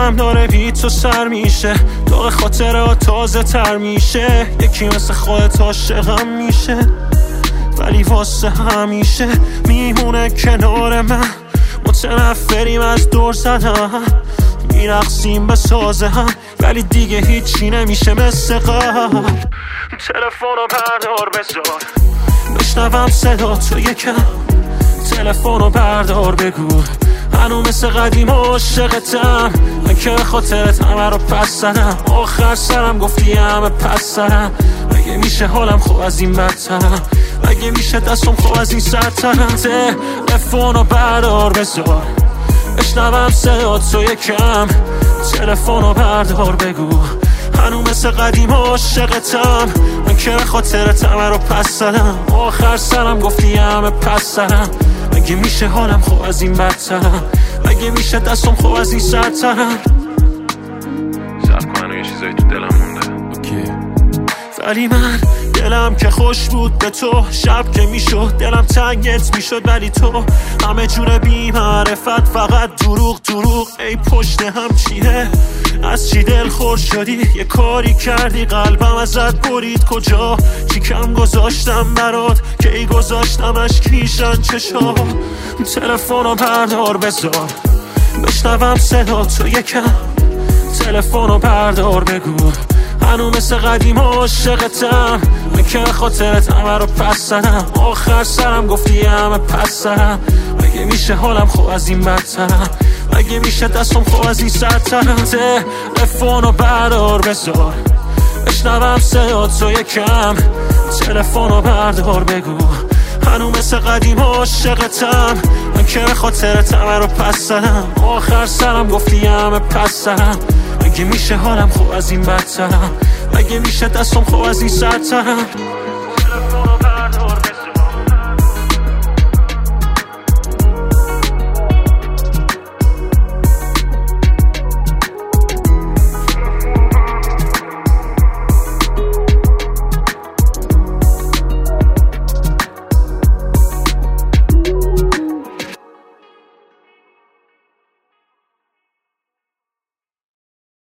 دلم داره بی تو سر میشه، دور خاطره تازه تر میشه. یکی مثل خودت عاشقم میشه، ولی واسه همیشه میمونه کنار من. متنفریم از دور زدن، میرقصیم به سازه هم، ولی دیگه هیچی نمیشه مثل قبل. تلفنو بردار بذار بشنوم صدا تو یکم، تلفنو بردار بگو هنو مثل قدیم عاشقتم. من که خاطرت همه رو پس زدم، آخر سرم گفتی همه پس سرم. اگه میشه حالم خوب از این بدترم، اگه میشه دستم خوب از این سرترم. تلفنو بردار بذار بشنوم صدا تو یکم، تلفنو بردار بگو هنو مثل قدیم عاشقتم. من که خاطرت همه رو پس زدم، آخر سرم گفتی همه پس سرم. اگه میشه حالم خوب از این بدترم، اگه میشه دستم خوب از این سرترم. صبر کن یه چیزایی تو دلم مونده. اوکی. ولی من دلم که خوش بود به تو، شب که میشد دلم تنگت میشد، ولی تو همه جور بی معرفت، فقط دروغ دروغ. ای پشت هم چیه، از چی دل خور شدی؟ یه کاری کردی قلبم ازت برید. کجا چی کم گذاشتم برات که ای گذاشتمش کیشن چشا. تلفنو بردار بذار بشنوم صدا تو یکم، تلفنو بردار بگو هنو مثل قدیم عاشقتم. من که خاطرت همه رو پس زدم، آخر سرم گفتی همه پس سرم. اگه میشه حالم خوب از این بدترم، اگه میشه دستم خوب از این سرترم. تلفنو بردار بذار بشنوم صدا تو یکم، تلفنو بردار بگو هنو مثل قدیم عاشقتم. من که خاطرت همه رو پس زدم، آخر سرم گفتی همه پس سرم. اگه میشه حالم خوب از این بدترم، اگه میشه دستم خوب از این سرترم.